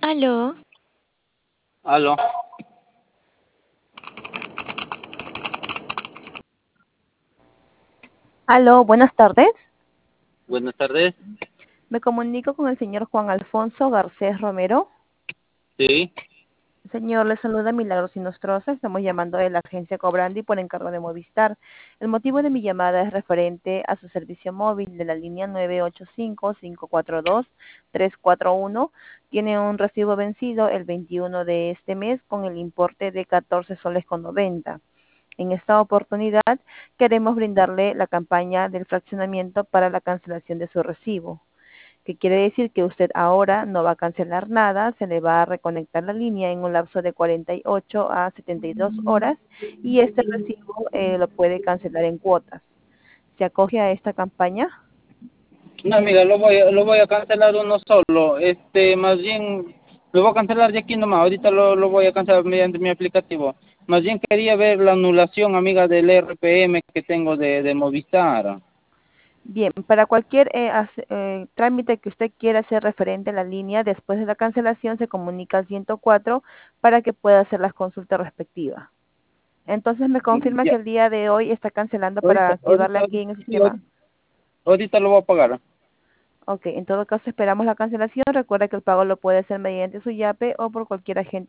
Aló, Aló, Aló, buenas tardes. buenas tardes. Me comunico con el señor Juan Alfonso Garcés Romero. Sí, Señor, le saluda Milagros Inostroza. Estamos llamando de la agencia Cobrandi por encargo de Movistar. El motivo de mi llamada es referente a su servicio móvil de la línea 985-542-341. Tiene un recibo vencido el 21 de este mes con el importe de 14 soles con 90. En esta oportunidad queremos brindarle la campaña del fraccionamiento para la cancelación de su recibo, que quiere decir que usted ahora no va a cancelar nada, se le va a reconectar la línea en un lapso de 48 a 72 horas y este recibo lo puede cancelar en cuotas. ¿Se acoge a esta campaña? no amiga, lo voy a cancelar uno solo. Más bien, lo voy a cancelar de aquí nomás. Ahorita lo voy a cancelar mediante mi aplicativo. Más bien quería ver la anulación, amiga, del RPM que tengo de Movistar. Bien, para cualquier trámite que usted quiera hacer referente a la línea, después de la cancelación se comunica al 104 para que pueda hacer las consultas respectivas. Entonces me confirma que Ya, el día de hoy está cancelando para ahorita, activarla ahorita, aquí en ahorita, el sí, sistema. ahorita lo voy a pagar. Ok, en todo caso esperamos la cancelación. Recuerda que el pago lo puede hacer mediante su YAPE o por cualquier agente